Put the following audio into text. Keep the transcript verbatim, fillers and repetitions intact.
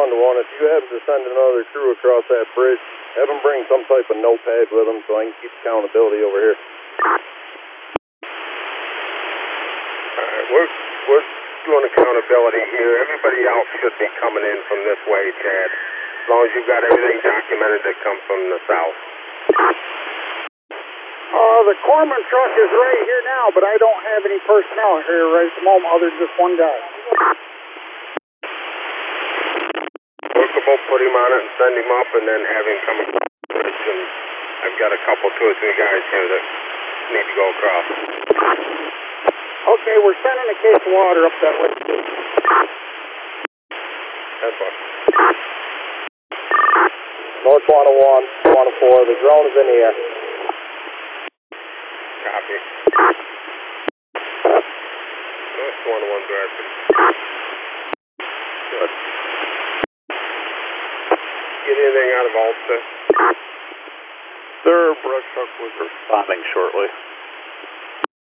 one to one, if you happen to send another crew across that bridge, have them bring some type of notepad with them so I can keep accountability over here. Alright, we're, we're doing accountability here. Everybody else should be coming in from this way, Chad. As long as you've got everything documented that comes from the south. Uh, the corpsman truck is right here now, but I don't have any personnel here right at the moment other than just one guy. Workable, put him on it and send him up and then have him come across the bridge. And I've got a couple, two or three guys here that need to go across. Okay, we're sending a case of water up that way. That's fine. North one oh one, one oh four, the drone is in the air. Copy. North one oh one, Bradford. Good. Get anything out of Ulster? Their brush truck was responding shortly.